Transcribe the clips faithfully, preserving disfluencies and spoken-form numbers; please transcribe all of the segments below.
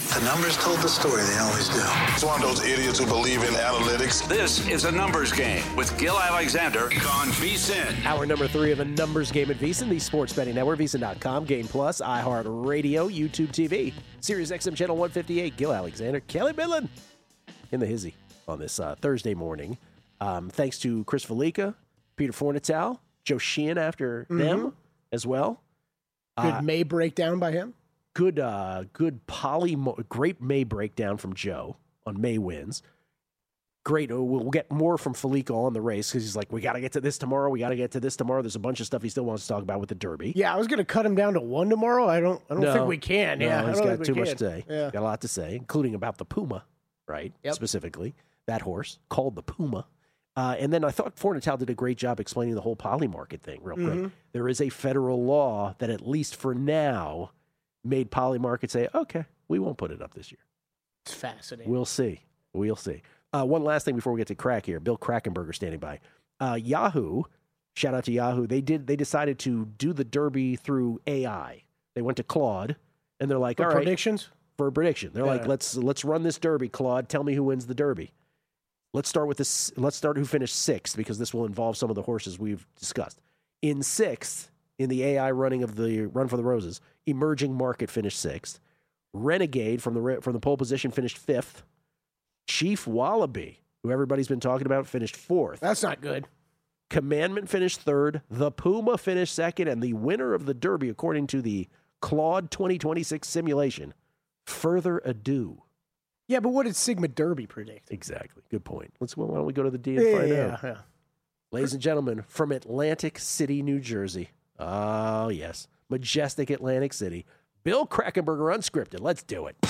The numbers told the story. They always do. It's one of those idiots who believe in analytics. This is a numbers game with Gil Alexander on VSiN. Hour number three of a numbers game at VSiN, the sports betting network, VSiN dot com, Game Plus, iHeartRadio, YouTube T V, Sirius X M channel one fifty-eight. Gil Alexander, Kelly Midland in the hizzy on this uh, Thursday morning. Um, thanks to Chris Felica, Peter Fornatale, Joe Sheehan after mm-hmm. them as well. Good uh, May breakdown by him. Good, uh, good poly, great May breakdown from Joe on May wins. Great. We'll get more from Felica on the race because he's like, we got to get to this tomorrow. We got to get to this tomorrow. There's a bunch of stuff he still wants to talk about with the Derby. Yeah, I was going to cut him down to one tomorrow. I don't. I don't no, think we can. No, yeah, he's I don't got think too we much can. to say. Yeah. Got a lot to say, including about the Puma, right? Yep. Specifically, that horse called the Puma. Uh, and then I thought Fornatale did a great job explaining the whole poly market thing real mm-hmm. quick. There is a federal law that, at least for now, made poly market say, okay, we won't put it up this year. It's fascinating. We'll see. We'll see. Uh, one last thing before we get to crack here. Bill Krackomberger standing by. Uh, Yahoo, shout out to Yahoo. They did. They decided to do the Derby through A I. They went to Claude, and they're like, for all right, predictions? For a prediction. They're yeah. like, let's let's run this Derby, Claude. Tell me who wins the Derby. Let's start with this. Let's start who finished sixth, because this will involve some of the horses we've discussed. In sixth, in the A I running of the Run for the Roses, Emerging Market finished sixth. Renegade from the from the pole position finished fifth. Chief Wallaby, who everybody's been talking about, finished fourth. That's not good. Commandment finished third. The Puma finished second, and the winner of the Derby, according to the Claude twenty twenty-six simulation, Further Ado. Yeah, but what did Sigma Derby predict? Exactly. Good point. Let's. Why don't we go to the D and find yeah, out? Yeah. Ladies and gentlemen, from Atlantic City, New Jersey. Oh, yes. Majestic Atlantic City. Bill Krackomberger, unscripted. Let's do it.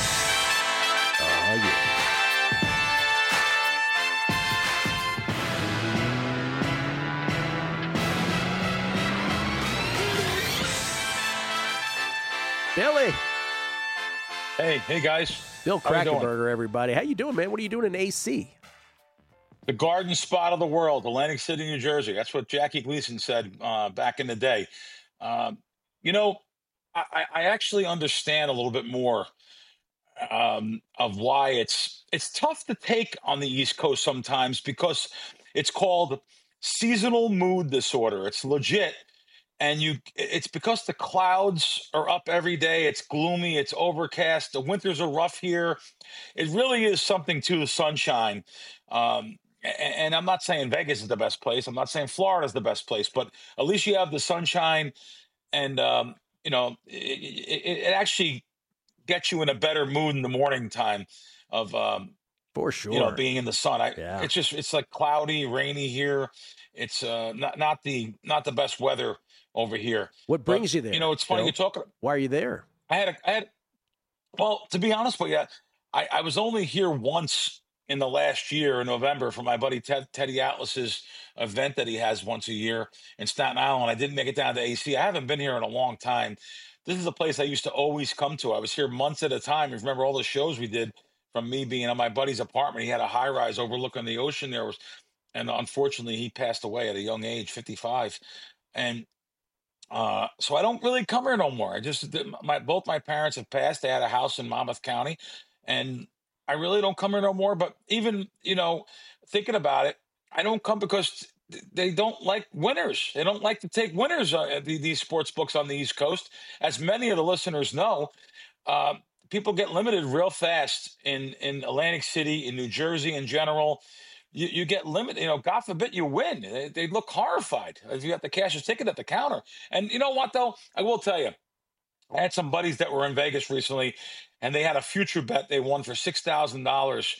Oh, yeah. Billy. Hey, hey, guys. Bill Krackomberger, everybody. How you doing, man? What are you doing in A C? The garden spot of the world, Atlantic City, New Jersey. That's what Jackie Gleason said uh, back in the day. Um, you know, I, I actually understand a little bit more um, of why it's it's tough to take on the East Coast sometimes, because it's called seasonal mood disorder. It's legit. And you, it's because the clouds are up every day. It's gloomy. It's overcast. The winters are rough here. It really is something to the sunshine. Um, and, and I'm not saying Vegas is the best place. I'm not saying Florida is the best place, but at least you have the sunshine, and um, you know, it, it, it actually gets you in a better mood in the morning time of, um, for sure, you know, being in the sun. I, yeah. It's just, it's like cloudy, rainy here. It's uh, not not the not the best weather over here. What brings but, you there? You know, it's funny Bill? you're talking. Why are you there? I had, a, I had, well, to be honest with you, I, I was only here once in the last year in November for my buddy Ted, Teddy Atlas's event that he has once a year in Staten Island. I didn't make it down to A C. I haven't been here in a long time. This is a place I used to always come to. I was here months at a time. You remember all the shows we did from me being in my buddy's apartment. He had a high rise overlooking the ocean there. Was, and unfortunately, he passed away at a young age, fifty-five. And Uh, so I don't really come here no more. I just, my, both my parents have passed. They had a house in Monmouth County, and I really don't come here no more. But even, you know, thinking about it, I don't come because they don't like winners. They don't like to take winners, uh, these sports books on the East Coast. As many of the listeners know, uh, people get limited real fast in, in Atlantic City, in New Jersey in general. You, you get limited, you know, God forbid you win. They, they look horrified if you have to cash a ticket at the counter. And you know what, though? I will tell you, I had some buddies that were in Vegas recently, and they had a future bet they won for six thousand dollars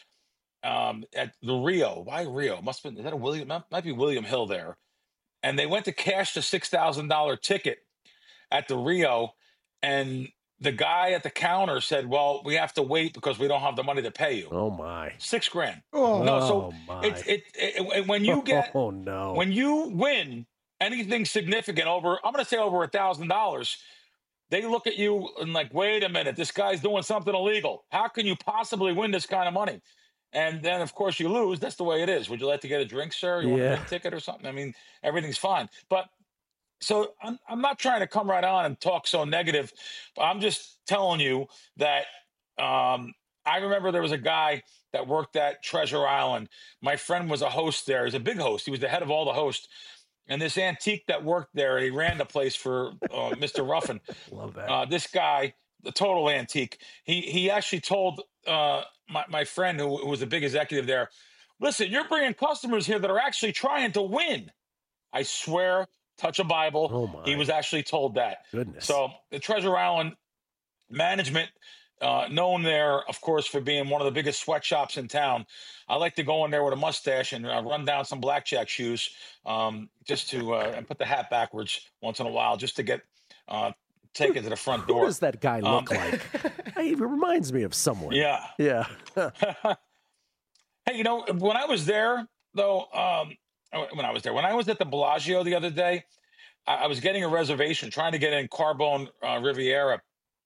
um, at the Rio. Why Rio? Must have been, is that a William? Might be William Hill there. And they went to cash the six thousand dollars ticket at the Rio, and the guy at the counter said, well, we have to wait because we don't have the money to pay you. Oh, my. Six grand. Oh, no, so oh my. It, it, it, when you get, oh, no. when you win anything significant over, I'm going to say over a thousand dollars, they look at you and like, wait a minute, this guy's doing something illegal. How can you possibly win this kind of money? And then, of course, you lose. That's the way it is. Would you like to get a drink, sir? You Yeah. want a ticket or something? I mean, everything's fine. But so I'm, I'm not trying to come right on and talk so negative, but I'm just telling you that Um, I remember there was a guy that worked at Treasure Island. My friend was a host there. He's a big host. He was the head of all the hosts. And this antique that worked there, he ran the place for uh, Mister Ruffin. Love that. Uh, this guy, the total antique, he he actually told uh, my, my friend who, who was a big executive there, listen, you're bringing customers here that are actually trying to win. I swear, touch a Bible. Oh my. He was actually told that. Goodness. So the Treasure Island management, uh, known there, of course, for being one of the biggest sweatshops in town. I like to go in there with a mustache and uh, run down some blackjack shoes, um, just to uh, and put the hat backwards once in a while, just to get uh, taken to the front door. Who does that guy look Um, like? He reminds me of someone. Yeah. Yeah. Hey, you know, when I was there, though, um, when I was there, when I was at the Bellagio the other day, I, I was getting a reservation, trying to get in Carbone uh, Riviera,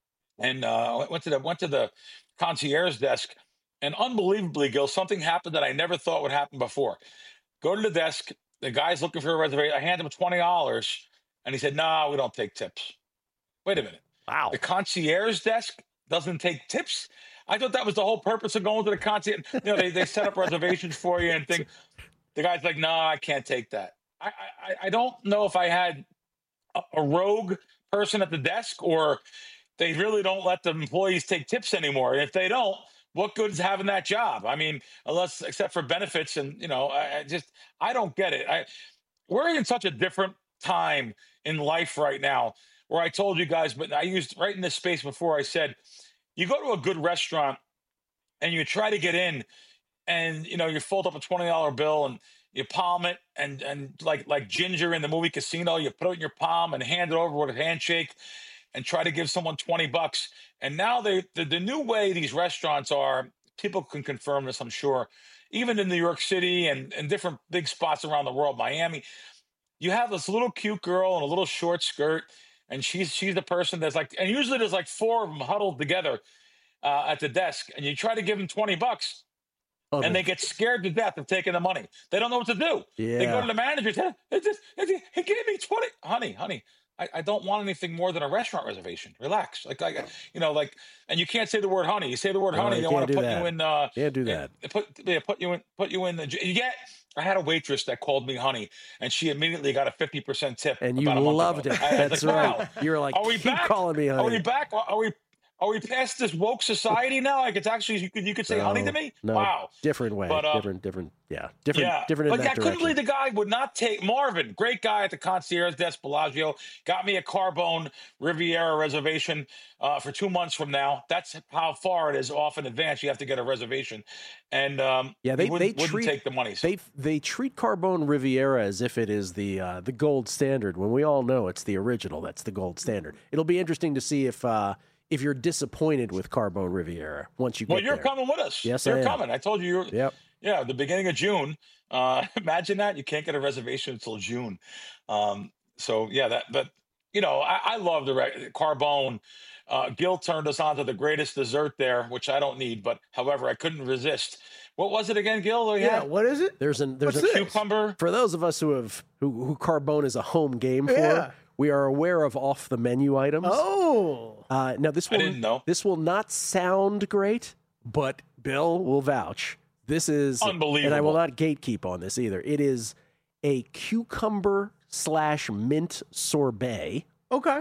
and uh, went to the went to the concierge desk, and unbelievably, Gil, something happened that I never thought would happen before. Go to the desk, the guy's looking for a reservation. I hand him twenty dollars, and he said, "No, nah, we don't take tips." Wait a minute. Wow. The concierge desk doesn't take tips? I thought that was the whole purpose of going to the concierge. You know, they, they set up reservations for you and think. The guy's like, no, I can't take that. I, I, I don't know if I had a, a rogue person at the desk or they really don't let the employees take tips anymore. And if they don't, what good is having that job? I mean, unless, except for benefits and, you know, I, I just, I don't get it. I, we're in such a different time in life right now where I told you guys, but I used right in this space before I said, you go to a good restaurant and you try to get in and, you know, you fold up a twenty dollar bill and you palm it and, and like, like Ginger in the movie Casino, you put it in your palm and hand it over with a handshake and try to give someone twenty bucks. And now they, the, the new way these restaurants are, people can confirm this, I'm sure, even in New York City and, and different big spots around the world, Miami, you have this little cute girl in a little short skirt. And she's she's the person that's like, and usually there's like four of them huddled together uh, at the desk, and you try to give them twenty bucks, oh, and they get scared to death of taking the money. They don't know what to do. Yeah. They go to the manager, say, he gave me twenty. Honey, honey, I, I don't want anything more than a restaurant reservation. Relax. Like, like, you know, like, and you can't say the word honey. You say the word No, honey, you they can't want to do put that. you in. Uh, Can't do that. Put, yeah, put you in, put you in the, you get, I had a waitress that called me honey, and she immediately got a fifty percent tip. And you about a month loved ago. it. I was That's like, right. wow. You're like, Are we keep back? calling me honey. Are we back? Are we are we past this woke society now? Like it's actually you could you could say No, honey to me? no, Wow. different way. But, uh, different, different, yeah, different, Yeah, different in but that I couldn't direction. believe the guy would not take Marvin, great guy at the concierge desk, Bellagio, got me a Carbone Riviera reservation uh, for two months from now. That's how far it is off in advance. You have to get a reservation, and um, Yeah, he they they wouldn't, wouldn't treat take the money. So- they they treat Carbone Riviera as if it is the uh, the gold standard. When we all know it's the original, that's the gold standard. It'll be interesting to see if uh, if you're disappointed with Carbone Riviera once you get Well, you're there. coming with us. Yes, you're I am. coming. I told you you're. Yep. Yeah, the beginning of June. Uh, imagine that you can't get a reservation until June. Um, so yeah, that. But you know, I, I love the re- Carbone. Uh, Gil turned us on to the greatest dessert there, which I don't need, but however, I couldn't resist. What was it again, Gil? We Yeah, had what is it? There's an there's What's a this? cucumber. for those of us who have who, who Carbone is a home game for. Yeah. We are aware of off the menu items. Oh. Uh, now this I will didn't know. this will not sound great, but Bill will vouch. This is Unbelievable. and I will not gatekeep on this either. It is a cucumber slash mint sorbet, Okay.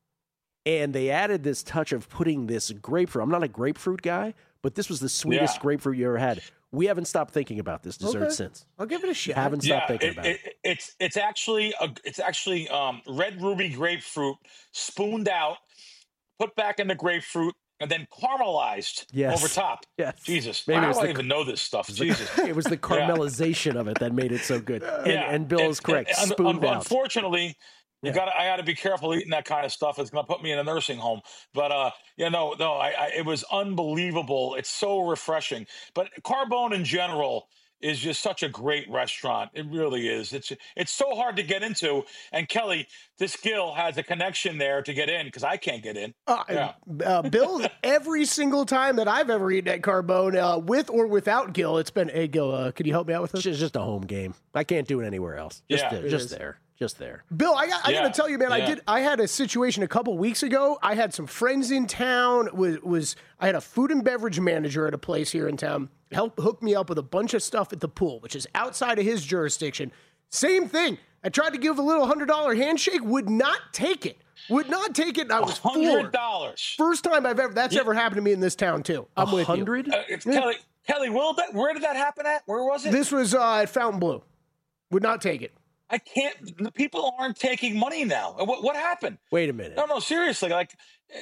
and they added this touch of putting this grapefruit. I'm not a grapefruit guy, but this was the sweetest Yeah. grapefruit you ever had. We haven't stopped thinking about this dessert Okay. since. I'll give it a shot. Haven't stopped thinking it, about it, it. it's it's actually a, it's actually um, red ruby grapefruit spooned out, put back in the grapefruit, and then caramelized Yes. over top. Yes. Jesus, Maybe it how was do I the- even know this stuff? It was the- Jesus. It was the caramelization of it that made it so good. And, Yeah. and Bill is And- correct. and- spooned un- out. Unfortunately, you Yeah. got I got to be careful eating that kind of stuff. It's going to put me in a nursing home. But uh, yeah, no, no, I, I, it was unbelievable. It's so refreshing. But Carbone in general is just such a great restaurant. It really is. It's it's so hard to get into. And Kelly, this Gil has a connection there to get in because I can't get in. Uh, Yeah. uh, Bill, every single time that I've ever eaten at Carbone, uh, with or without Gil, it's been, hey, Gil, uh, could you help me out with this? It's just a home game. I can't do it anywhere else. Just Yeah, there, it just is. there. just there. Bill, I got, I Yeah. got to tell you, man, I Yeah. did. I had a situation a couple weeks ago. I had some friends in town. Was was I had a food and beverage manager at a place here in town help hook me up with a bunch of stuff at the pool, which is outside of his jurisdiction. Same thing. I tried to give a little hundred dollar handshake, would not take it. Would not take it. And I was hundred floored. dollars. First time I've ever that's Yeah. ever happened to me in this town too. I'm with you. hundred? Uh, it's Kelly, Kelly, will that, where did that happen at? Where was it? This was uh, at Fountain Would not take it. I can't. The people aren't taking money now. What, what happened? Wait a minute. No, no, seriously. Like,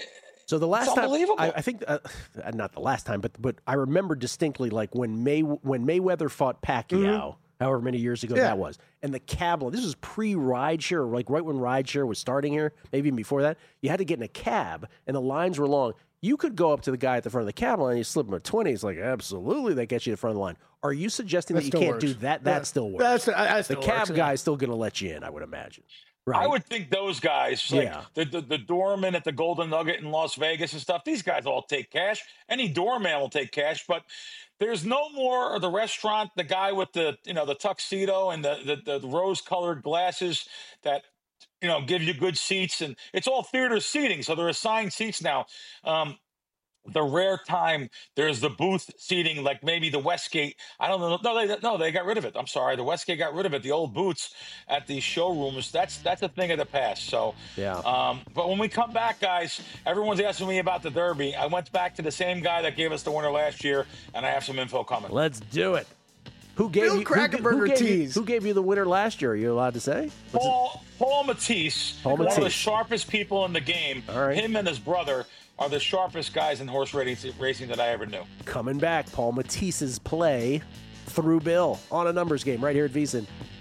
So the last It's time, unbelievable. I, I think, uh, not the last time, but but I remember distinctly, like when May when Mayweather fought Pacquiao, however many years ago Yeah. that was, and the cab. This was pre rideshare, like right when rideshare was starting here, maybe even before that. You had to get in a cab, and the lines were long. You could go up to the guy at the front of the cab line and you slip him a twenty. It's like, absolutely, that gets you to the front of the line. Are you suggesting That that, you still can't works. do that? That Yeah. still works. That's, that the still cab works, yeah. guy is still going to let you in, I would imagine. Right. I would think those guys, like Yeah. the, the the doorman at the Golden Nugget in Las Vegas and stuff, these guys all take cash. Any doorman will take cash, but there's no more of the restaurant, the guy with the you know the tuxedo and the the, the rose colored glasses that you know give you good seats, and it's all theater seating, so they're assigned seats now. Um, the rare time there's the booth seating, like maybe the Westgate. I don't know. No, they no, they got rid of it. I'm sorry, the Westgate got rid of it. The old booths at the showrooms. That's that's a thing of the past. So Yeah. Um, but when we come back, guys, everyone's asking me about the Derby. I went back to the same guy that gave us the winner last year, and I have some info coming. Let's do it. Who gave Bill you who, g- who Krackomberger gave you, tease. who gave you the winner last year? Are you allowed to say? What's it- Paul Paul Matisse, Paul one of the Matisse. sharpest people in the game. All right. Him and his brother are the sharpest guys in horse racing, racing that I ever knew. Coming back, Paul Matisse's play through Bill on a numbers game right here at VSiN.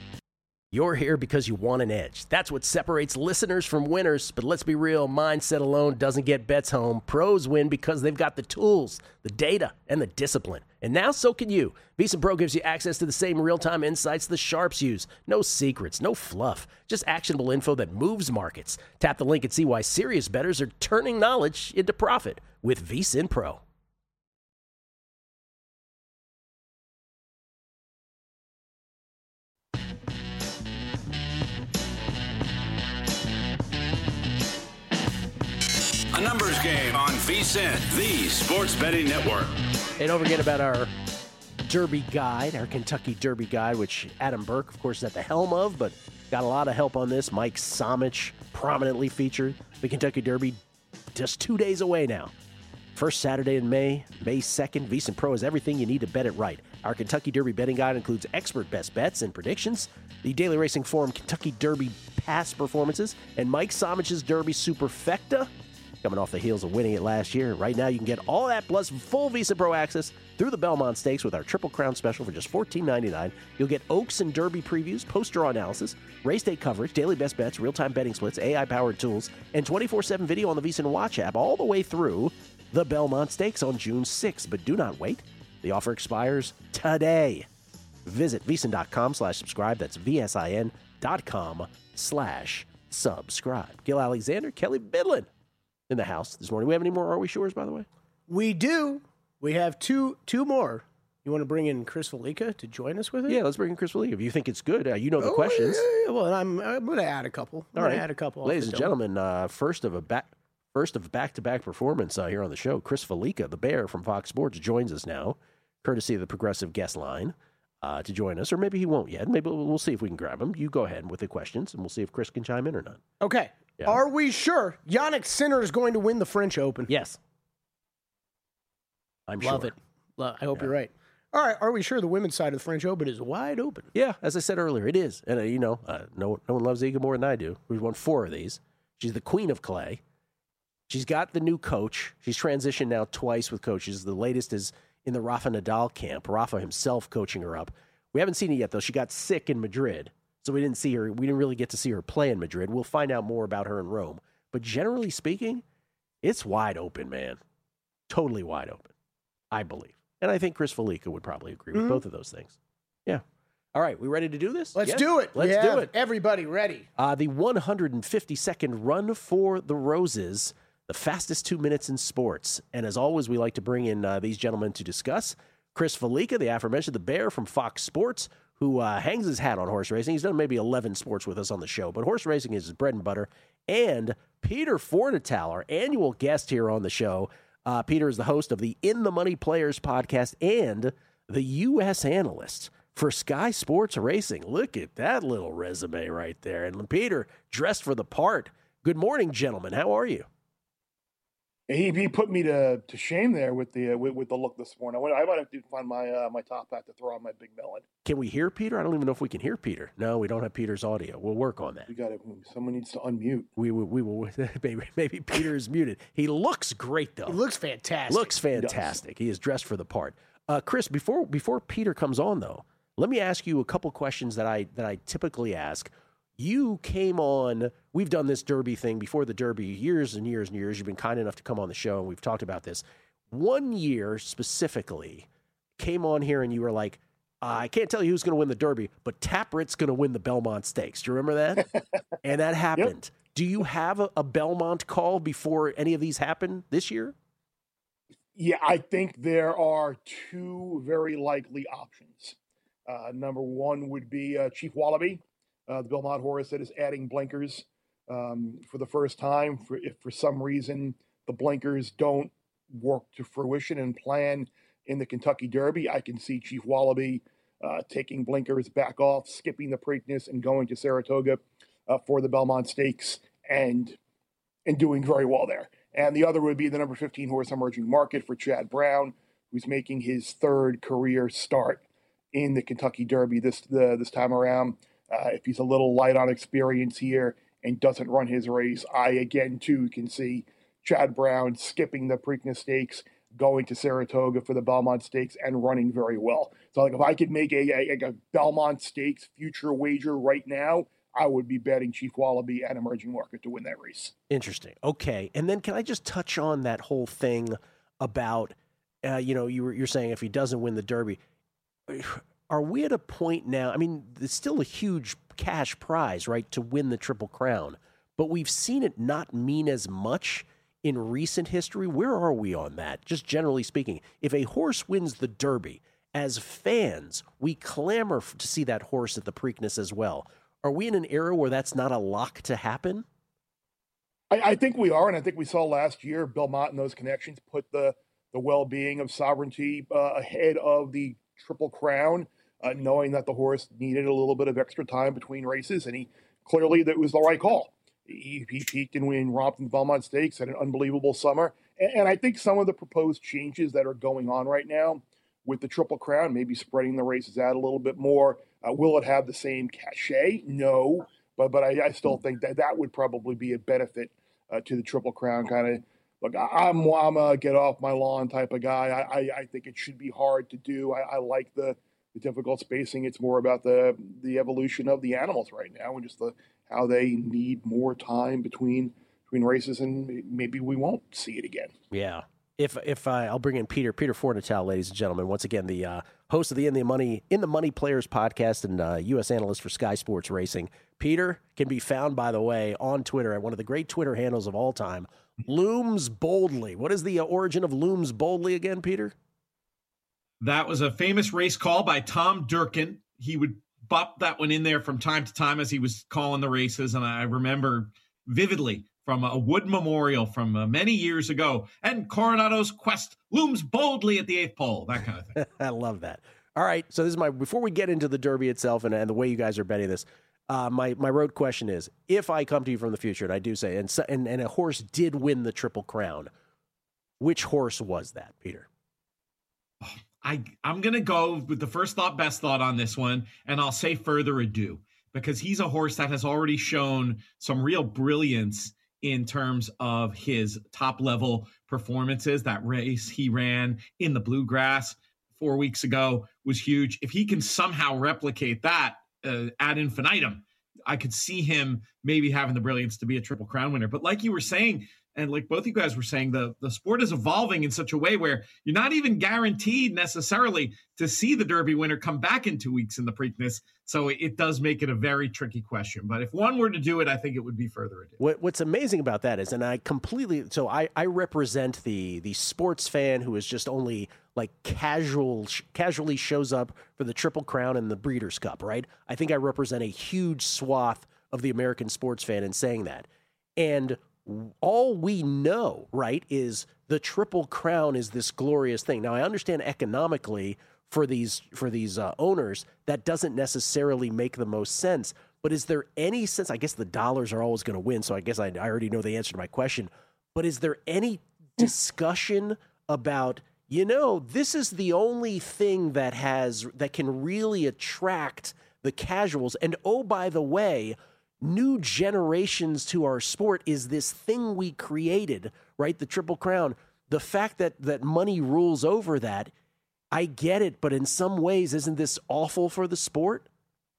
You're here because you want an edge. That's what separates listeners from winners. But let's be real, mindset alone doesn't get bets home. Pros win because they've got the tools, the data, and the discipline. And now so can you. VSiN Pro gives you access to the same real-time insights the sharps use. No secrets, no fluff, just actionable info that moves markets. Tap the link and see why serious bettors are turning knowledge into profit with VSiN Pro. A numbers game on VSiN, the sports betting network. And don't forget about our Derby guide, our Kentucky Derby guide, which Adam Burke, of course, is at the helm of, but got a lot of help on this. Mike Somich prominently featured the Kentucky Derby just two days away now. First Saturday in May, May second. VSiN Pro is everything you need to bet it right. Our Kentucky Derby betting guide includes expert best bets and predictions, the Daily Racing Forum Kentucky Derby past performances, and Mike Somich's Derby Superfecta, coming off the heels of winning it last year. Right now, you can get all that plus full VSiN Pro access through the Belmont Stakes with our Triple Crown special for just fourteen ninety-nine. You'll get Oaks and Derby previews, post-draw analysis, race day coverage, daily best bets, real-time betting splits, A I-powered tools, and twenty-four seven video on the VSiN Watch app all the way through the Belmont Stakes on June sixth. But do not wait. The offer expires today. Visit VSiN.com slash subscribe. That's V-S-I-N dot com slash subscribe. Gil Alexander, Kelly Bidlin in the house this morning. We have any more Are We Shores, by the way? We do. We have two two more. You want to bring in Chris Felica to join us with it? Yeah, let's bring in Chris Lee. If you think it's good, uh, you know the Oh, questions. yeah, yeah. Well, I'm I'm going to add a couple. I'm All going right, to add a couple. off ladies the and dome. gentlemen, uh, first of a back, first of back-to-back performance uh, here on the show. Chris Felica, the Bear from Fox Sports, joins us now, courtesy of the Progressive guest line, uh, to join us. Or maybe he won't yet. Maybe we'll, we'll see if we can grab him. You go ahead with the questions, and we'll see if Chris can chime in or not. Okay. Yeah. Are we sure Yannick Sinner is going to win the French Open? Yes, I'm Love sure. it. Lo- I hope Yeah. you're right. All right. Are we sure the women's side of the French Open is wide open? Yeah, as I said earlier, it is. And, uh, you know, uh, no, no one loves Iga more than I do. We've won four of these. She's the queen of clay. She's got the new coach. She's transitioned now twice with coaches. The latest is in the Rafa Nadal camp. Rafa himself coaching her up. We haven't seen it yet, though. She got sick in Madrid, so we didn't see her. We didn't really get to see her play in Madrid. We'll find out more about her in Rome. But generally speaking, it's wide open, man. Totally wide open, I believe. And I think Chris Felica would probably agree with Mhm. both of those things. Yeah. All right, we ready to do this? Let's Yeah? do it. Let's We do have it. Everybody ready. Uh, the one hundred fifty-second Run for the Roses, the fastest two minutes in sports. And as always, we like to bring in uh, these gentlemen to discuss. Chris Felica, the aforementioned, the Bear from Fox Sports, who uh, hangs his hat on horse racing. He's done maybe eleven sports with us on the show, but horse racing is his bread and butter. And Peter Fornatale, our annual guest here on the show. Uh, Peter is the host of the In the Money Players podcast and the U S analyst for Sky Sports Racing. Look at that little resume right there. And Peter, dressed for the part. Good morning, gentlemen. How are you? He, he put me to, to shame there with the uh, with, with the look this morning. I might have to find my uh, my top hat to throw on my big melon. Can we hear Peter? I don't even know if we can hear Peter. No, we don't have Peter's audio. We'll work on that. We got to. Someone needs to unmute. We will. We will. Maybe, maybe Peter is muted. He looks great though. He looks fantastic. Looks fantastic. He, he is dressed for the part. Uh, Chris, before before Peter comes on though, let me ask you a couple questions that I that I typically ask. You came on, we've done this Derby thing before the Derby years and years and years. You've been kind enough to come on the show, and we've talked about this. One year specifically, came on here and you were like, I can't tell you who's going to win the Derby, but Tapwrit's going to win the Belmont Stakes. Do you remember that? And that happened. Yep. Do you have a, a Belmont call before any of these happen this year? Yeah, I think there are two very likely options. Uh, number one would be uh, Chief Wallaby. Uh, the Belmont horse that is adding blinkers um, for the first time. For, if for some reason the blinkers don't work to fruition and plan in the Kentucky Derby, I can see Chief Wallaby uh, taking blinkers back off, skipping the Preakness, and going to Saratoga uh, for the Belmont Stakes and and doing very well there. And the other would be the number fifteen horse Emerging Market for Chad Brown, who's making his third career start in the Kentucky Derby this the, this time around. Uh, if he's a little light on experience here and doesn't run his race, I, again, too, can see Chad Brown skipping the Preakness Stakes, going to Saratoga for the Belmont Stakes, and running very well. So, like, if I could make a, a, a Belmont Stakes future wager right now, I would be betting Chief Wallaby and Emerging Market to win that race. Interesting. Okay. And then can I just touch on that whole thing about, uh, you know, you were, you're saying if he doesn't win the Derby, are we at a point now? I mean, it's still a huge cash prize, right, to win the Triple Crown, but we've seen it not mean as much in recent history. Where are we on that? Just generally speaking, if a horse wins the Derby, as fans, we clamor to see that horse at the Preakness as well. Are we in an era where that's not a lock to happen? I, I think we are, and I think we saw last year Belmont and those connections put the, the well-being of Sovereignty uh, ahead of the Triple Crown. Uh, knowing that the horse needed a little bit of extra time between races, and he clearly that was the right call. He, he peaked and win romped in the Belmont Stakes, had an unbelievable summer, and, and I think some of the proposed changes that are going on right now with the Triple Crown, maybe spreading the races out a little bit more. Uh, will it have the same cachet? No, but but I, I still think that that would probably be a benefit uh, to the Triple Crown. Kind of look, I, I'm I'm a get off my lawn type of guy. I I, I think it should be hard to do. I, I like the. The difficult spacing. It's more about the the evolution of the animals right now and just the how they need more time between between races, and maybe we won't see it again. Yeah. If if I, I'll bring in Peter Peter Fornatale, ladies and gentlemen, once again the uh, host of the In the Money In the Money Players podcast and uh, U S analyst for Sky Sports Racing. Peter can be found, by the way, on Twitter at one of the great Twitter handles of all time, Looms Boldly. What is the uh, origin of Looms Boldly again, Peter? That was a famous race call by Tom Durkin. He would bop that one in there from time to time as he was calling the races. And I remember vividly from a Wood Memorial from uh, many years ago. And Coronado's quest looms boldly at the eighth pole, that kind of thing. I love that. All right. So this is my, before we get into the Derby itself and, and the way you guys are betting this, uh, my, my road question is, if I come to you from the future, and I do say, and, and, and a horse did win the Triple Crown, which horse was that, Peter? I, I'm going to go with the first thought, best thought on this one, and I'll say Further Ado, because he's a horse that has already shown some real brilliance in terms of his top-level performances. That race he ran in the Bluegrass four weeks ago was huge. If he can somehow replicate that uh, ad infinitum, I could see him maybe having the brilliance to be a Triple Crown winner. But like you were saying, And like both you guys were saying, the, the sport is evolving in such a way where you're not even guaranteed necessarily to see the Derby winner come back in two weeks in the Preakness. So it, it does make it a very tricky question. But if one were to do it, I think it would be further ado. What, what's amazing about that is, and I completely, so I, I represent the the sports fan who is just only like casual, casually shows up for the Triple Crown and the Breeders' Cup, right? I think I represent a huge swath of the American sports fan in saying that. And all we know, right, is the Triple Crown is this glorious thing. Now, I understand economically for these for these uh, owners, that doesn't necessarily make the most sense. But is there any sense? I guess the dollars are always going to win, so I guess I, I already know the answer to my question. But is there any discussion about, you know, this is the only thing that has that can really attract the casuals? And oh, by the way, new generations to our sport is this thing we created, right? The Triple Crown. The fact that that money rules over that, I get it, but in some ways, isn't this awful for the sport?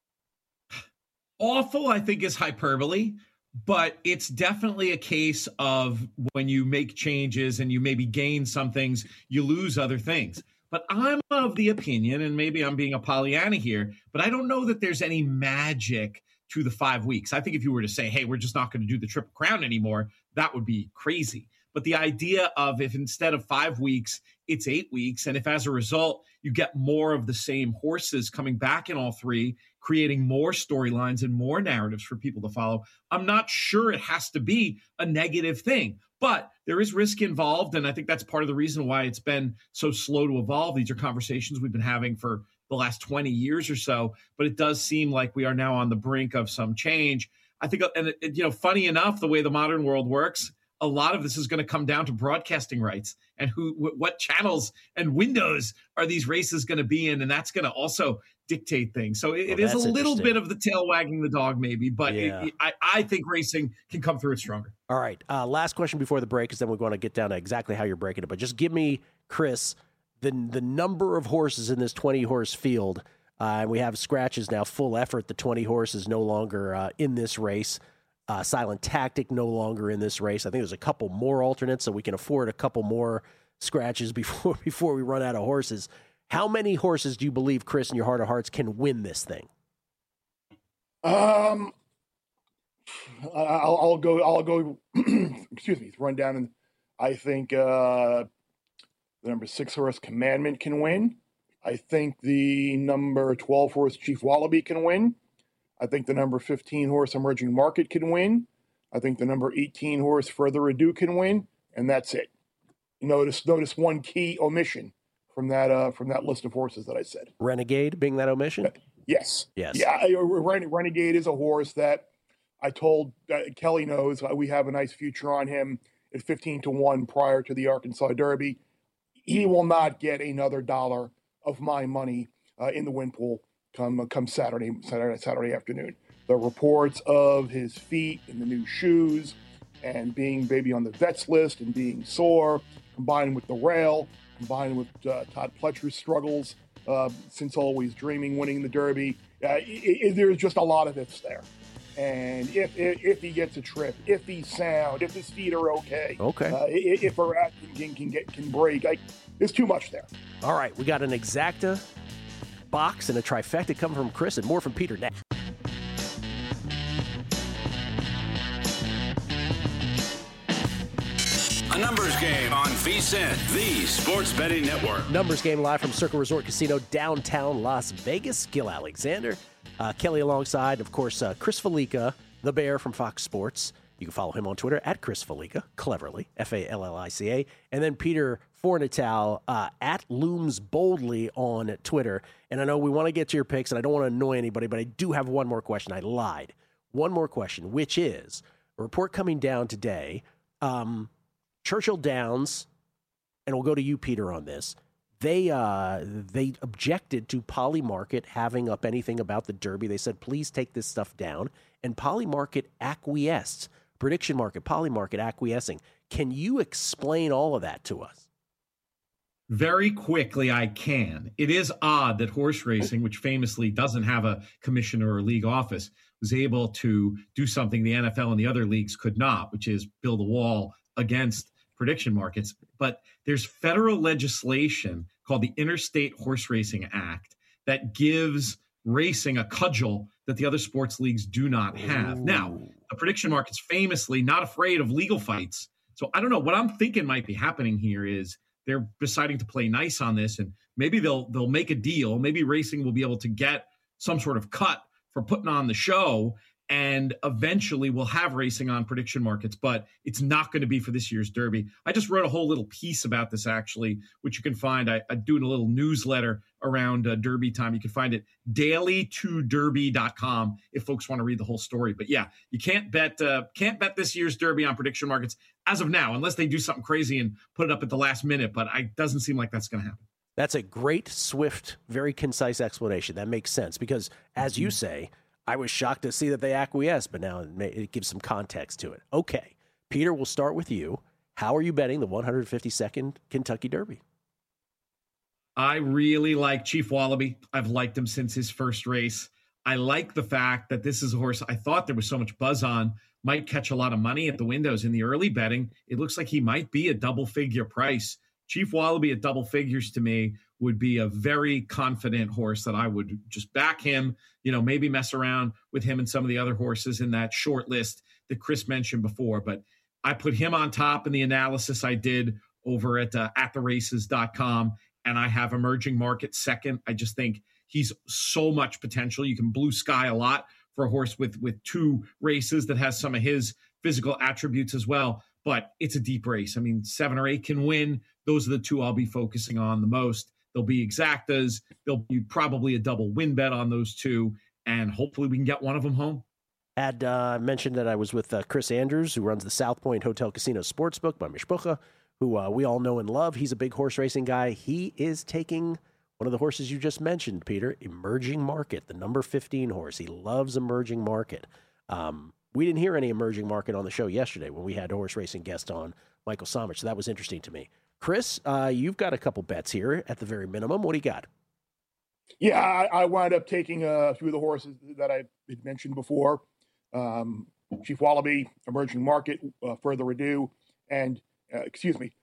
Awful, I think, is hyperbole, but it's definitely a case of when you make changes and you maybe gain some things, you lose other things. But I'm of the opinion, and maybe I'm being a Pollyanna here, but I don't know that there's any magic to the five weeks. I think if you were to say, hey, we're just not going to do the Triple Crown anymore, that would be crazy. But the idea of if instead of five weeks, it's eight weeks, and if as a result, you get more of the same horses coming back in all three, creating more storylines and more narratives for people to follow, I'm not sure it has to be a negative thing. But there is risk involved, and I think that's part of the reason why it's been so slow to evolve. These are conversations we've been having for the last twenty years or so, but it does seem like we are now on the brink of some change. I think, and it, you know, funny enough, the way the modern world works, a lot of this is going to come down to broadcasting rights and who, what channels and windows are these races going to be in, and that's going to also dictate things. So it, well, it is a little bit of the tail wagging the dog, maybe, but yeah. it, it, I, I think racing can come through it stronger. All right, uh, last question before the break, because then we're going to get down to exactly how you're breaking it. But just give me, Chris, the the number of horses in this twenty horse field. Uh, and we have scratches now, full effort. The twenty horses no longer uh, in this race. Uh, Silent Tactic no longer in this race. I think there's a couple more alternates, so we can afford a couple more scratches before before we run out of horses. How many horses do you believe, Chris, in your heart of hearts, can win this thing? Um, I'll, I'll go. I'll go. excuse me. Run down, and I think uh, the number six horse Commandment can win. I think the number twelve horse Chief Wallaby can win. I think the number fifteen horse Emerging Market can win. I think the number eighteen horse Further Ado can win, and that's it. Notice, notice one key omission from that uh, from that list of horses that I said. Renegade being that omission. Yes. Yes. Yeah. I, Renegade is a horse that I told uh, Kelly knows uh, we have a nice future on him at fifteen to one prior to the Arkansas Derby. He will not get another dollar of my money uh, in the win pool come come Saturday, Saturday Saturday afternoon. The reports of his feet and the new shoes and being maybe on the vets list and being sore, combined with the rail, combined with uh, Todd Pletcher's struggles uh, since always dreaming winning the Derby, uh, it, it, there's just a lot of ifs there. And if, if if he gets a trip, if he's sound, if his feet are okay, okay, uh, if, if a rat can, can get can break, like, there's too much there. All right, we got an exacta box and a trifecta coming from Chris and more from Peter next. A numbers game on V S I N, the sports betting network. Numbers game live from Circle Resort Casino, downtown Las Vegas. Gil Alexander, uh, Kelly alongside, of course, uh, Chris Falica, the Bear from Fox Sports. You can follow him on Twitter at Chris Falica, cleverly, F A L L I C A. And then Peter Fornatal uh, at Looms Boldly on Twitter. And I know we want to get to your picks, and I don't want to annoy anybody, but I do have one more question. I lied. One more question, which is a report coming down today. Um, Churchill Downs, and we'll go to you, Peter, on this. They uh, they objected to Polymarket having up anything about the Derby. They said, please take this stuff down. And Polymarket acquiesced. Prediction market, Polymarket acquiescing. Can you explain all of that to us? Very quickly, I can. It is odd that horse racing, which famously doesn't have a commissioner or league office, was able to do something the N F L and the other leagues could not, which is build a wall against prediction markets, but there's federal legislation called the Interstate Horse Racing Act that gives racing a cudgel that the other sports leagues do not have. Ooh. Now, the prediction market's famously not afraid of legal fights. So I don't know. What I'm thinking might be happening here is they're deciding to play nice on this, and maybe they'll they'll make a deal. Maybe racing will be able to get some sort of cut for putting on the show, and eventually we'll have racing on prediction markets, but it's not going to be for this year's Derby. I just wrote a whole little piece about this, actually, which you can find. I, I do in a little newsletter around uh, Derby time. You can find it daily to derby dot com if folks want to read the whole story. But yeah, you can't bet uh, can't bet this year's Derby on prediction markets as of now, unless they do something crazy and put it up at the last minute. But it doesn't seem like that's going to happen. That's a great, swift, very concise explanation. That makes sense because, as you say, I was shocked to see that they acquiesced, but now it, may, it gives some context to it. Okay, Peter, we'll start with you. How are you betting the one hundred fifty-second Kentucky Derby? I really like Chief Wallaby. I've liked him since his first race. I like the fact that this is a horse I thought there was so much buzz on, might catch a lot of money at the windows in the early betting. It looks like he might be a double-figure price. Chief Wallaby at double figures to me would be a very confident horse that I would just back him, you know, maybe mess around with him and some of the other horses in that short list that Chris mentioned before. But I put him on top in the analysis I did over at uh, at the races dot com, and I have Emerging Market second. I just think he's so much potential. You can blue sky a lot for a horse with, with two races that has some of his physical attributes as well. But it's a deep race. I mean, seven or eight can win. Those are the two I'll be focusing on the most. There'll be exactas. There'll be probably a double win bet on those two, and hopefully we can get one of them home. Had uh, mentioned that I was with uh, Chris Andrews, who runs the South Point Hotel Casino Sportsbook by Mishpucha, who uh, we all know and love. He's a big horse racing guy. He is taking one of the horses you just mentioned, Peter, Emerging Market, the number fifteen horse. He loves Emerging Market. Um, we didn't hear any Emerging Market on the show yesterday when we had a horse racing guest on, Michael Somich, so that was interesting to me. Chris, uh, you've got a couple bets here at the very minimum. What do you got? Yeah, I, I wound up taking a few of the horses that I had mentioned before. Um, Chief Wallaby, Emerging Market, uh, Further Ado, and, uh, excuse me.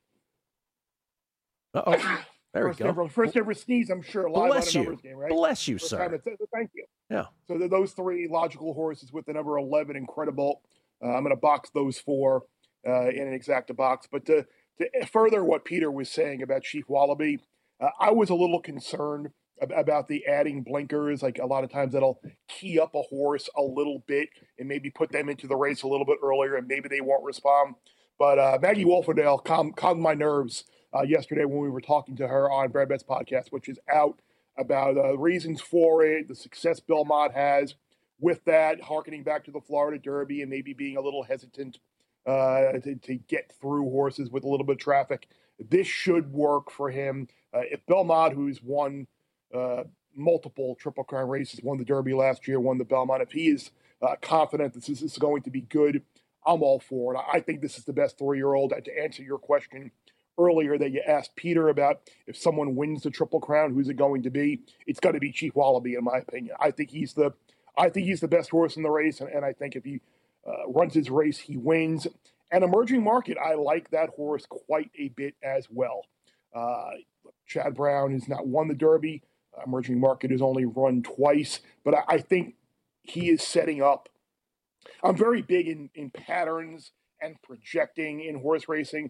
Uh-oh. There first we go. Ever, first ever sneeze, I'm sure, live Bless on a you. numbers game, right? Bless you, First sir. time it's- Thank you. Yeah. So those three logical horses with the number eleven, Incredible. Uh, I'm going to box those four uh, in an exacta box. But to, to further what Peter was saying about Chief Wallaby, uh, I was a little concerned ab- about the adding blinkers. Like a lot of times that'll key up a horse a little bit and maybe put them into the race a little bit earlier, and maybe they won't respond. But uh, Maggie Wolferdale calmed, calmed my nerves uh, yesterday when we were talking to her on Brad Betts podcast, which is out, about uh, reasons for it, the success Bill Mott has with that, harkening back to the Florida Derby and maybe being a little hesitant uh, to, to get through horses with a little bit of traffic. This should work for him. Uh, if Bill Mott, who's won uh, multiple Triple Crown races, won the Derby last year, won the Belmont, if he is uh, confident that this is going to be good, I'm all for it. I think this is the best three-year-old. To answer your question earlier that you asked Peter about if someone wins the Triple Crown, who's it going to be? It's going to be Chief Wallaby, in my opinion. I think he's the, I think he's the best horse in the race, and, and I think if he uh, runs his race, he wins. And Emerging Market, I like that horse quite a bit as well. Uh, Chad Brown has not won the Derby. Uh, Emerging Market has only run twice, but I, I think he is setting up. I'm very big in, in patterns and projecting in horse racing.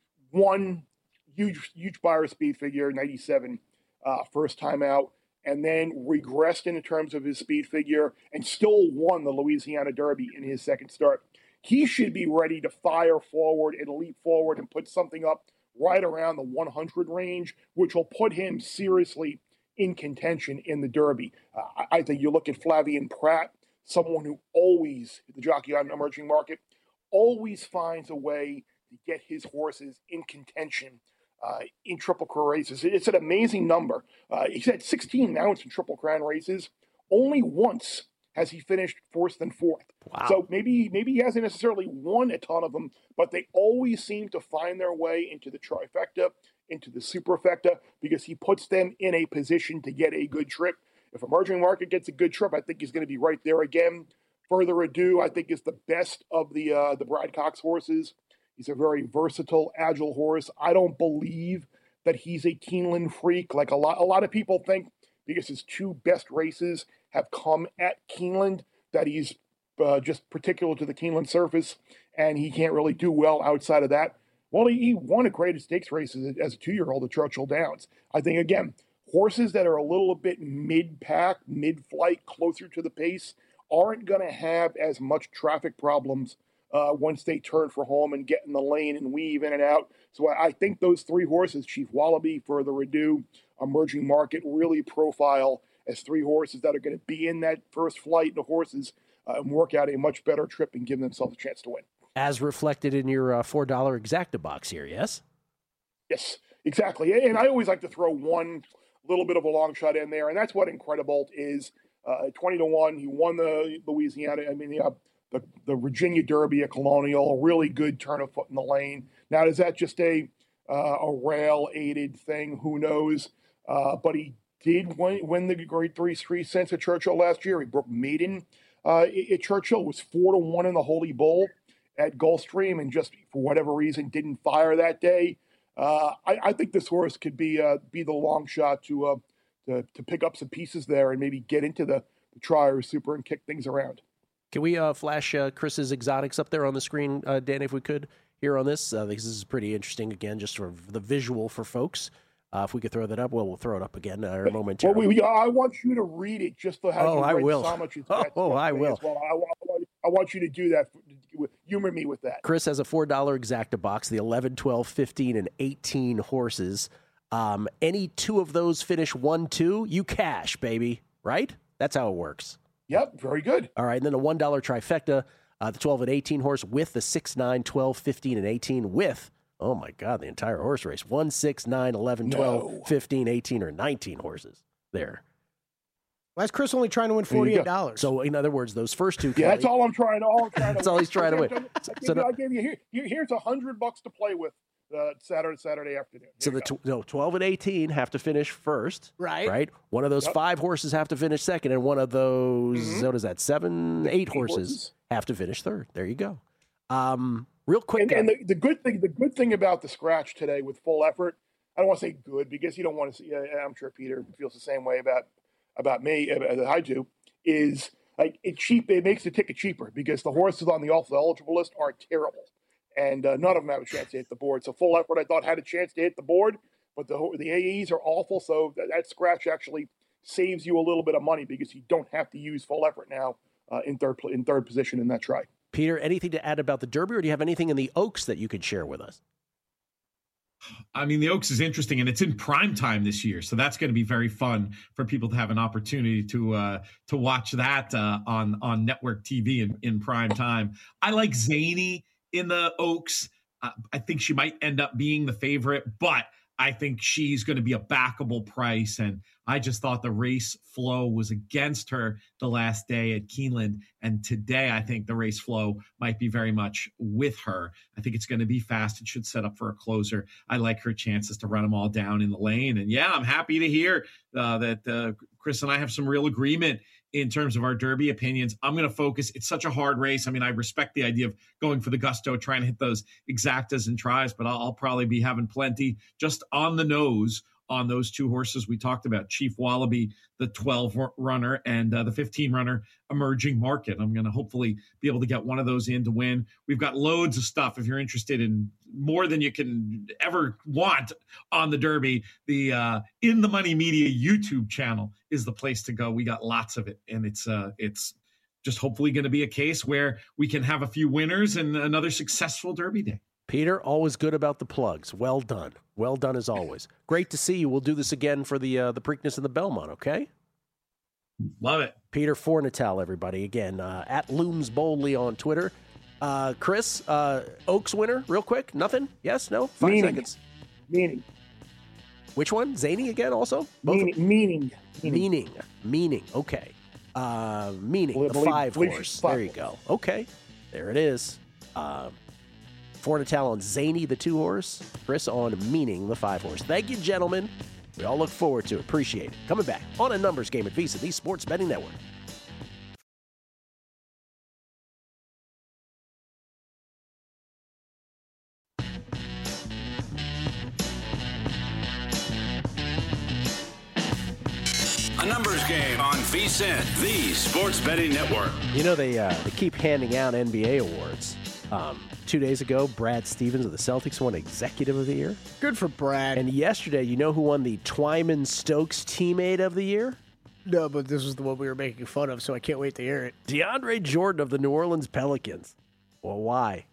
One huge, huge buyer speed figure, ninety-seven, uh, first time out, and then regressed in terms of his speed figure and still won the Louisiana Derby in his second start. He should be ready to fire forward and leap forward and put something up right around the one hundred range, which will put him seriously in contention in the Derby. Uh, I think you look at Flavien Prat, someone who always, the jockey on Emerging Market, always finds a way to get his horses in contention uh, in Triple Crown races. It's an amazing number. Uh, he's had sixteen mounts in Triple Crown races. Only once has he finished first and fourth. Wow. So maybe maybe he hasn't necessarily won a ton of them, but they always seem to find their way into the trifecta, into the superfecta, because he puts them in a position to get a good trip. If Emerging Market gets a good trip, I think he's going to be right there again. Further Ado, I think, is the best of the uh, the Brad Cox horses. He's a very versatile, agile horse. I don't believe that he's a Keeneland freak like a lot. A lot of people think because his two best races have come at Keeneland that he's uh, just particular to the Keeneland surface and he can't really do well outside of that. Well, he, he won a graded stakes race as a, as a two-year-old at Churchill Downs. I think, again, horses that are a little bit mid-pack, mid-flight, closer to the pace aren't going to have as much traffic problems uh, once they turn for home and get in the lane and weave in and out. So I, I think those three horses, Chief Wallaby, Further Ado, Emerging Market, really profile as three horses that are going to be in that first flight, the horses, uh, and work out a much better trip and give themselves a chance to win. As reflected in your uh, four dollar exacta box here, yes? Yes, exactly. And I always like to throw one little bit of a long shot in there, and that's what Incredibolt is. Uh, twenty to one, he won the Louisiana, I mean, the, uh, the, the Virginia Derby at Colonial, really good turn of foot in the lane. Now, is that just a uh, a rail-aided thing? Who knows? Uh, but he did win, win the grade three three cents at Churchill last year. He broke maiden uh, at Churchill. It was four to one in the Holy Bull at Gulfstream, and just for whatever reason didn't fire that day. Uh, I, I think this horse could be uh, be the long shot to, uh, to to pick up some pieces there and maybe get into the, the Trier Super and kick things around. Can we uh, flash uh, Chris's exotics up there on the screen, uh, Danny, if we could, here on this? Uh, this is pretty interesting, again, just for the visual for folks. Uh, if we could throw that up, well, we'll throw it up again uh, momentarily. Well, we, I want you to read it just to have oh, you I will. how much it's Oh, oh I will. Well. I, I, I want you to do that. Humor me with that. Chris has a four dollar exacta box, the eleven, twelve, fifteen, and eighteen horses. Um, any two of those finish one two, you cash, baby, right? That's how it works. Yep, very good. All right, and then a one dollar trifecta, uh, the twelve and eighteen horse with the six, nine, twelve, fifteen, and eighteen with, oh my God, the entire horse race. one, six, nine, eleven, twelve, No. fifteen, eighteen, or nineteen horses there. Why is Chris only trying to win forty-eight dollars? So, in other words, those first two. Yeah, that's all I'm trying to. All I'm trying to That's all he's trying to win. I gave, So you, no- I gave you here. here- Here's a hundred bucks to play with uh, Saturday Saturday afternoon. So Here the you tw- no, twelve and eighteen have to finish first. Right. Right. One of those Yep. five horses have to finish second, and one of those, Mhm. what is that, seven, eight horses, horses. have to finish third. There you go. Um, real quick. and, and the, the good thing, the good thing about the scratch today with full effort, I don't want to say good because you don't want to see. Uh, I'm sure Peter feels the same way about about me uh, that I do. Is like it cheap. It makes the ticket cheaper because the horses on the also eligible list are terrible, and uh, none of them have a chance to hit the board. So full effort, I thought had a chance to hit the board, but the the A Es are awful. So that, that scratch actually saves you a little bit of money because you don't have to use full effort now uh, in third pl- in third position in that try. Peter, anything to add about the Derby, or do you have anything in the Oaks that you could share with us? I mean, the Oaks is interesting, and it's in prime time this year, so that's going to be very fun for people to have an opportunity to uh, to watch that uh, on on network T V in, in prime time. I like Zany in the Oaks. Uh, I think she might end up being the favorite, but I think she's going to be a backable price, and I just thought the race flow was against her the last day at Keeneland, and today I think the race flow might be very much with her. I think it's going to be fast. It should set up for a closer. I like her chances to run them all down in the lane, and yeah, I'm happy to hear uh, that uh, Chris and I have some real agreement in terms of our Derby opinions. I'm going to focus. It's such a hard race. I mean, I respect the idea of going for the gusto, trying to hit those exactas and tries, but I'll, I'll probably be having plenty just on the nose on those two horses we talked about, Chief Wallaby, the twelve runner, and uh, the fifteen runner, Emerging Market. I'm going to hopefully be able to get one of those in to win. We've got loads of stuff. If you're interested in more than you can ever want on the Derby, the uh, In the Money Media YouTube channel is the place to go. We got lots of it, and it's uh, it's just hopefully going to be a case where we can have a few winners and another successful Derby day. Peter, always good about the plugs. Well done. Well done as always. Great to see you. We'll do this again for the uh, the Preakness and the Belmont, okay? Love it. Peter Fornatel, everybody. Again, uh, at Looms Boldly on Twitter. Uh, Chris, uh, Oaks winner, real quick. Nothing? Yes? No? Five Meaning. seconds. Meaning, Which one? Zany again also? Both of- meaning, meaning, Meaning. Meaning. Okay. Uh, meaning. Believe- the believe- five believe horse. she's five There you go. Okay. There it is. Uh, Fornatel on Zany, the two horse. Chris on Meaning, the five horse. Thank you, gentlemen. We all look forward to it. Appreciate it. Coming back on a numbers game at Visa, the Sports Betting Network. A numbers game on VSiN, the sports betting network. You know, they uh, they keep handing out N B A awards. Um, two days ago, Brad Stevens of the Celtics won Executive of the Year. Good for Brad. And yesterday, you know who won the Twyman Stokes Teammate of the Year? No, but this was the one we were making fun of, so I can't wait to hear it. DeAndre Jordan of the New Orleans Pelicans. Well, why?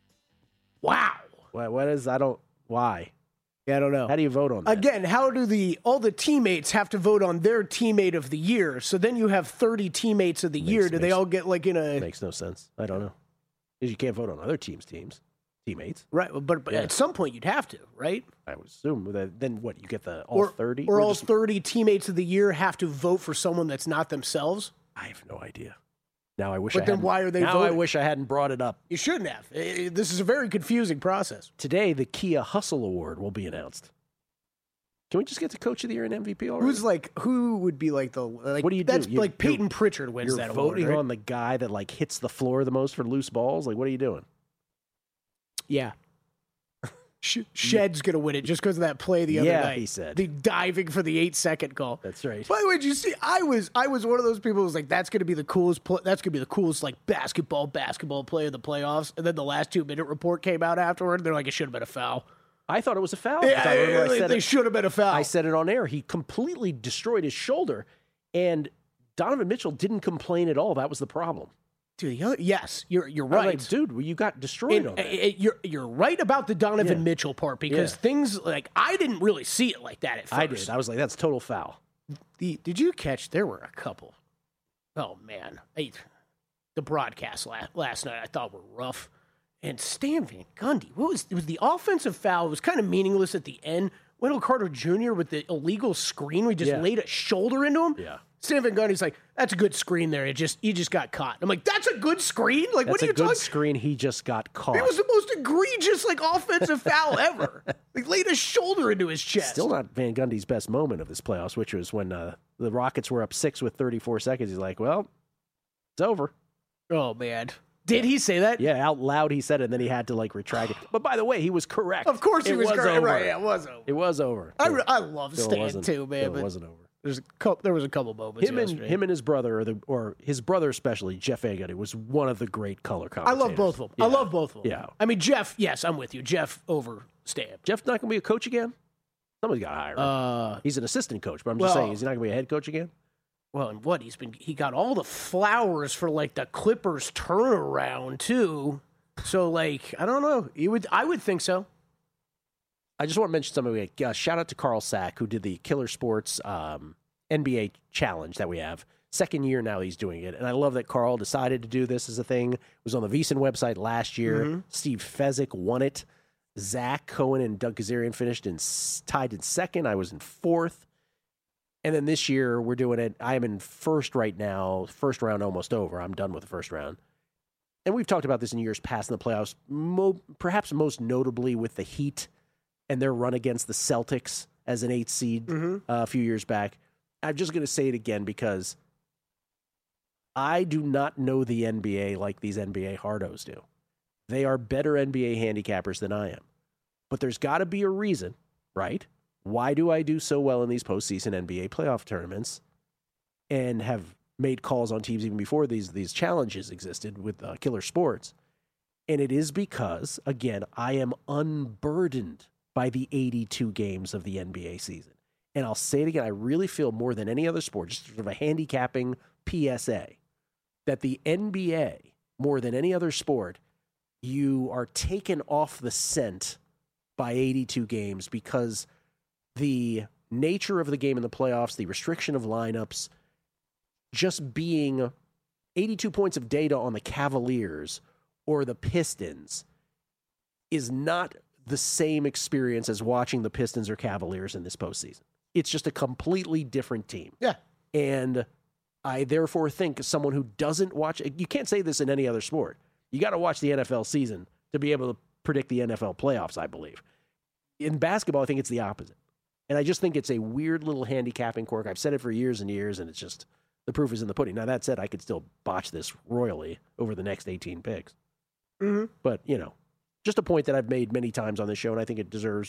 Wow. What, what is, I don't, why? Yeah, I don't know. How do you vote on that? Again, how do the all the teammates have to vote on their teammate of the year? So then you have thirty teammates of the Makes- year. Do they makes- all get like in a... Makes no sense. I don't know. Because you can't vote on other teams' teams, teammates. Right, but, but Yeah. at some point you'd have to, right? I would assume that then what, you get the all or, thirty? Or all just- thirty teammates of the year have to vote for someone that's not themselves? I have no idea. Now I wish But I then hadn't- why are they Now voting? I wish I hadn't brought it up. You shouldn't have. I- I- This is a very confusing process. Today, the Kia Hustle Award will be announced. Can we just get to Coach of the Year and M V P already? Who's like, who would be like the, like, What do you do? that's You- like Peyton you're- Pritchard wins You're that award, voting right? on the guy that like hits the floor the most for loose balls? Like, what are you doing? Yeah. Sh- Shed's going to win it just because of that play the other Yeah, night. he said. The diving for the eight-second goal. That's right. By the way, did you see? I was I was one of those people who was like, "That's going to be the coolest. Pl- that's going to be the coolest like basketball basketball play of the playoffs." And then the last two-minute report came out afterward. And they're like, "It should have been a foul." I thought it was a foul. Yeah, I remember I they, said they it- should have been a foul. I said it on air. He completely destroyed his shoulder, and Donovan Mitchell didn't complain at all. That was the problem. Dude, the other, yes, you're you're I was right, like, dude, well, you got destroyed And, on that. uh, uh, you're you're right about the Donovan Yeah. Mitchell part because Yeah. things like I didn't really see it like that at first. I did. I was like, that's total foul. The, did you catch? There were a couple. Oh man, I, the broadcast last, last night I thought were rough. And Stan Van Gundy, what was it? Was the offensive foul? It was kind of meaningless at the end. Wendell Carter Junior with the illegal screen, we just Yeah. laid a shoulder into him. Yeah. Stan Van Gundy's like, "That's a good screen there. It just you just got caught." I'm like, "That's a good screen? Like, That's what are a you good talking?" screen. He just got caught. It was the most egregious like offensive foul ever. Like laid a shoulder into his chest. Still not Van Gundy's best moment of this playoffs, which was when uh, the Rockets were up six with thirty-four seconds. He's like, well, it's over. Oh man. Did he say that? Yeah, out loud he said it, and then he had to like retract it. But by the way, he was correct. Of course he It was, correct. over. Right, yeah, it was over. It was over. I, Till- re- I love till it Stan wasn't- too, man. till But It wasn't over. there's a couple, there was a couple moments Him and yesterday. him and his brother, or the or his brother especially, Jeff Agati, was one of the great color I commentators. love both of them. I Yeah. love both of them. Yeah. I mean, Jeff, yes, I'm with you. Jeff over Stan. Jeff's not going to be a coach again. Somebody's got to hire him. Uh, He's an assistant coach, but I'm just well- saying, he's not going to be a head coach again. well, and what? He's been, he got all the flowers for like the Clippers turnaround too. So like, I don't know. You would, I would think so. I just want to mention something. Uh, shout out to Carl Sack, who did the Killer Sports um, N B A challenge that we have. Second year now he's doing it. And I love that Carl decided to do this as a thing. It was on the VSiN website last year. Mm-hmm. Steve Fezzik won it. Zach Cohen and Doug Kazarian finished in tied in second. I was in fourth. And then this year we're doing it. I am in first right now. First round almost over. I'm done with the first round. And we've talked about this in years past in the playoffs, mo- perhaps most notably with the Heat and their run against the Celtics as an eighth seed Mm-hmm. uh, a few years back. I'm just going to say it again because I do not know the N B A like these N B A hardos do. They are better N B A handicappers than I am. But there's got to be a reason, right? Why do I do so well in these postseason N B A playoff tournaments and have made calls on teams even before these, these challenges existed with uh, Killer Sports? And it is because, again, I am unburdened by the eighty-two games of the N B A season. And I'll say it again, I really feel more than any other sport, just sort of a handicapping P S A, that the N B A, more than any other sport, you are taken off the scent by eighty-two games because the nature of the game in the playoffs, the restriction of lineups, just being eighty-two points of data on the Cavaliers or the Pistons is not the same experience as watching the Pistons or Cavaliers in this postseason. It's just a completely different team. Yeah. And I therefore think someone who doesn't watch, you can't say this in any other sport. You got to watch the N F L season to be able to predict the N F L playoffs, I believe. In basketball, I think it's the opposite. And I just think it's a weird little handicapping quirk. I've said it for years and years, and it's just, the proof is in the pudding. Now, that said, I could still botch this royally over the next eighteen picks. Mm-hmm. But, you know, just a point that I've made many times on this show, and I think it deserves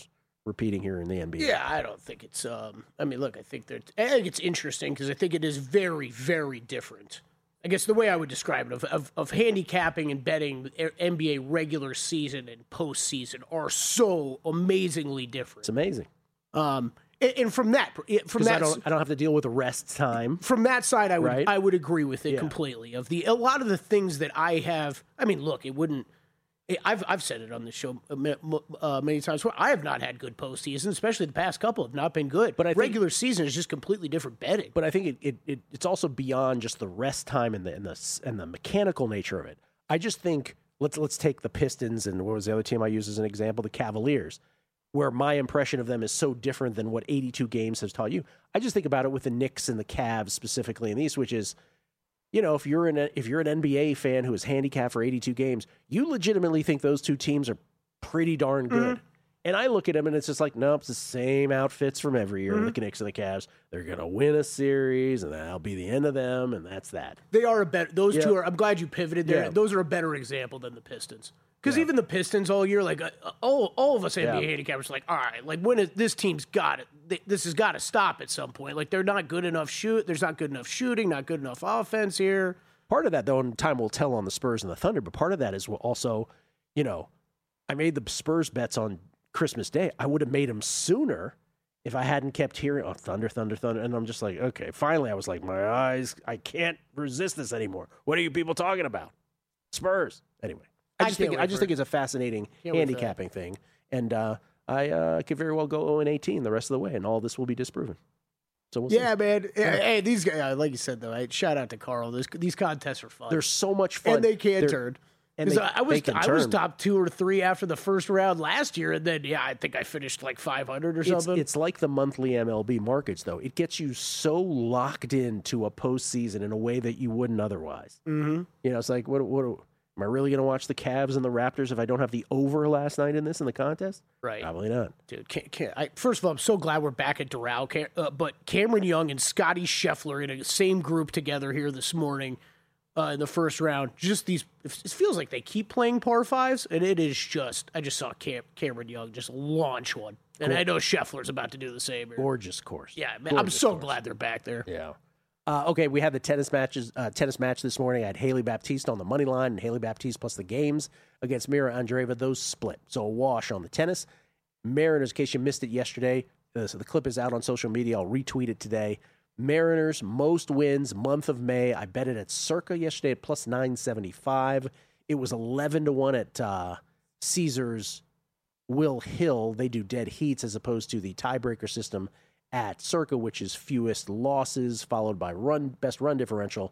repeating here in the N B A. Yeah, I don't think it's. Um, I mean, look, I think that I think it's interesting because I think it is very, very different. I guess the way I would describe it of of, of handicapping and betting N B A regular season and postseason are so amazingly different. It's amazing. Um, and, and from that, from that, I don't, I don't have to deal with the rest time. From that side, I would right? I would agree with it yeah. completely. Of the a lot of the things that I have, I mean, look, it wouldn't. I've I've said it on the show uh, many times. Where I have not had good postseason, especially the past couple have not been good. But I think, regular season is just completely different betting. But I think it, it, it it's also beyond just the rest time and the and the and the mechanical nature of it. I just think let's let's take the Pistons and what was the other team I used as an example, the Cavaliers, where my impression of them is so different than what eighty-two games has taught you. I just think about it with the Knicks and the Cavs specifically in the East, which is. You know, if you're an if you're an N B A fan who is handicapped for eighty-two games, you legitimately think those two teams are pretty darn good. Mm-hmm. And I look at them and it's just like, nope, it's the same outfits from every year. Mm-hmm. The Knicks and the Cavs, they're going to win a series, and that'll be the end of them, and that's that. They are a better. Those yeah. two are. I'm glad you pivoted there. Yeah. Those are a better example than the Pistons. Because yeah. even the Pistons all year, like uh, all, all of us N B A yeah. handicappers, are like, all right, like when is, this team's got it. They, this has got to stop at some point. Like they're not good enough shoot. There's not good enough shooting. Not good enough offense here. Part of that, though, and time will tell on the Spurs and the Thunder. But part of that is also, you know, I made the Spurs bets on Christmas Day. I would have made them sooner if I hadn't kept hearing, oh, Thunder, Thunder, Thunder. And I'm just like, okay, finally, I was like, my eyes, I can't resist this anymore. What are you people talking about? Spurs. Anyway. I just, I think, I just think it's a fascinating handicapping thing. And uh, I uh, could very well go oh and eighteen the rest of the way, and all this will be disproven. So we'll yeah, see. man. Yeah. Hey, these guys, like you said, though, right? Shout out to Carl. These, these contests are fun. They're so much fun. And they can They're, turn. And they, I was they I turn. was top two or three after the first round last year, and then, yeah, I think I finished like five hundred or it's, something. It's like the monthly M L B markets, though. It gets you so locked into a postseason in a way that you wouldn't otherwise. Mm-hmm. You know, it's like, what, what, am I really going to watch the Cavs and the Raptors if I don't have the over last night in this in the contest? Right. Probably not. Dude, can't, can't, I, first of all, I'm so glad we're back at Doral, Cam, uh, but Cameron Young and Scotty Scheffler in the same group together here this morning uh, in the first round. Just these, it feels like they keep playing par fives, and it is just, I just saw Cam, Cameron Young just launch one. And cool. I know Scheffler's about to do the same. Here. Gorgeous course. Yeah, man, Gorgeous I'm so course. glad they're back there. Yeah. Uh, okay, we had the tennis matches. Uh, tennis match this morning. I had Haley Baptiste on the money line and Haley Baptiste plus the games against Mira Andreeva. Those split, so a wash on the tennis. Mariners, in case you missed it yesterday, uh, so the clip is out on social media. I'll retweet it today. Mariners most wins month of May. I bet it at Circa yesterday at plus nine seventy five. It was eleven to one at uh, Caesars Will Hill. They do dead heats as opposed to the tiebreaker system at Circa, which is fewest losses, followed by run best run differential.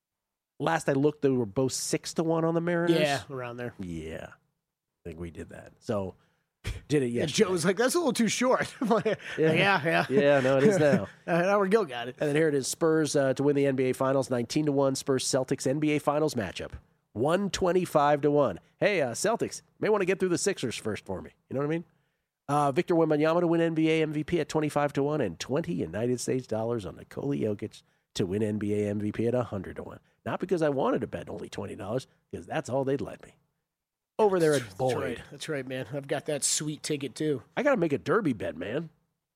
Last I looked, they were both six to one on the Mariners. Yeah, around there. Yeah, I think we did that. So did it yesterday. And Joe was like, "That's a little too short." yeah. yeah, yeah, yeah. No, it is now. uh, Howard Gill got it. And then here it is: Spurs uh, to win the N B A Finals, nineteen to one. Spurs Celtics N B A Finals matchup, one twenty five to one. Hey, uh, Celtics may want to get through the Sixers first for me. You know what I mean? Uh, Victor Wembanyama to win N B A M V P at twenty-five to one and twenty United States dollars on Nikola Jokic to win N B A M V P at one hundred to one. Not because I wanted to bet only twenty dollars, because that's all they'd let me. Over there at that's Boyd. Right. That's right, man. I've got that sweet ticket, too. I got to make a derby bet, man.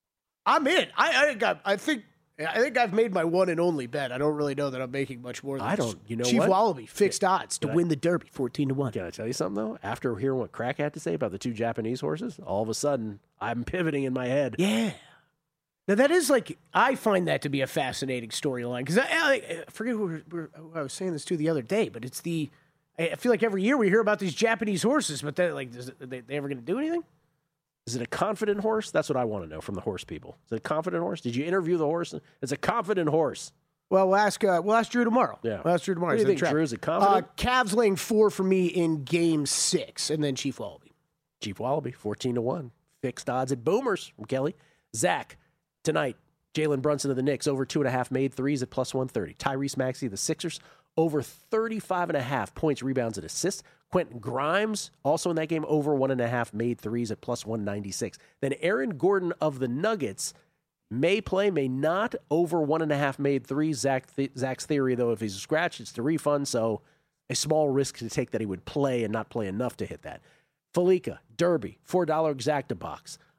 I'm in. I, I got. I think I think I've made my one and only bet. I don't really know that I'm making much more than I don't. You know Chief what? Wallaby, fixed yeah. odds to Can win I, the Derby, fourteen to one. Can I tell you something, though? After hearing what Crack had to say about the two Japanese horses, all of a sudden, I'm pivoting in my head. Yeah. Now, that is like, I find that to be a fascinating storyline. Because I, I, I forget who, who I was saying this to the other day, but it's the, I feel like every year we hear about these Japanese horses, but then, like, is it, they, they ever going to do anything? Is it a confident horse? That's what I want to know from the horse people. Is it a confident horse? Did you interview the horse? It's a confident horse. Well, we'll ask. Uh, we'll ask Drew tomorrow. Yeah, we'll ask Drew tomorrow. What do you think, track. Drew? Is it confident? Uh, Cavs laying four for me in Game Six, and then Chief Wallaby. Chief Wallaby, fourteen to one, fixed odds at Boomers from Kelly. Zach tonight. Jalen Brunson of the Knicks over two and a half made threes at plus one thirty. Tyrese Maxey of the Sixers over thirty-five and a half points, rebounds, and assists. Quentin Grimes, also in that game, over one and a half made threes at plus one ninety-six. Then Aaron Gordon of the Nuggets may play, may not, over one and a half made threes. Zach th- Zach's theory, though, if he's scratched, it's to refund, so a small risk to take that he would play and not play enough to hit that. Felica, Derby, four dollar exacta box.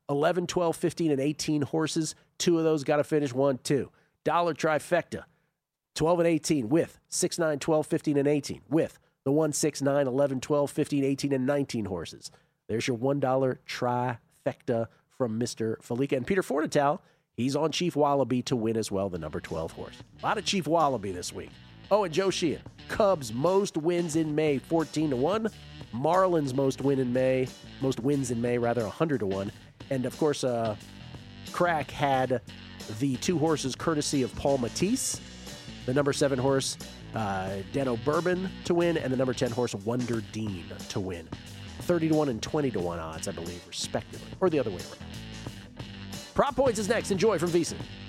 eleven, twelve, fifteen, and eighteen horses. Two of those got to finish one, two. Dollar trifecta, twelve and eighteen with six, nine, twelve, fifteen, and eighteen with the one, six, nine, eleven, twelve, fifteen, eighteen, and nineteen horses. There's your one dollar trifecta from Mister Fallica. And Peter Fornatale, he's on Chief Wallaby to win as well, the number twelve horse. A lot of Chief Wallaby this week. Oh, and Joe Sheehan, Cubs most wins in May, fourteen to one. Marlins most win in May, most wins in May, rather, one hundred to one. And, of course, uh, Crack had the two horses courtesy of Paul Matisse, the number seven horse, uh, Dano Bourbon to win, and the number ten horse, Wonder Dean to win. thirty to one and twenty to one odds, I believe, respectively, or the other way around. Prop Points is next. Enjoy from VSiN.